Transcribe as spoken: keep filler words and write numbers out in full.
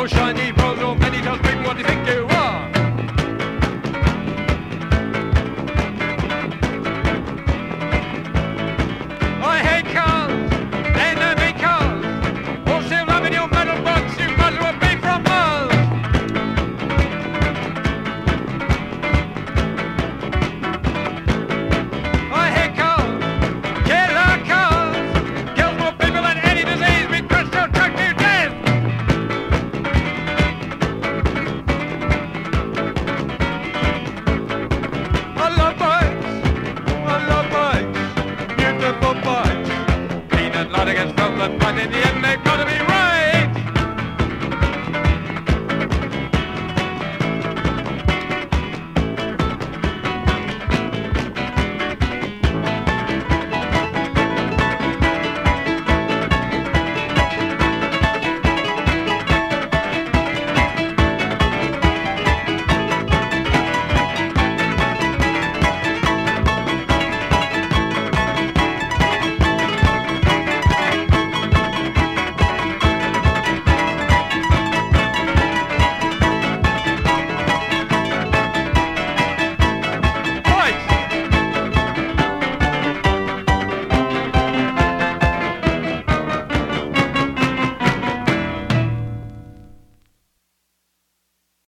so shiny, pearls so many, just bring what you think you are. I hate cars, enemy cars, all sealed up in your metal box, you might as well be from Mars. I hate cars, killer cars, kills more people than any disease, we crash your truck to death. I love bikes, I love bikes, beautiful bikes, clean and light against filth and fight in the end.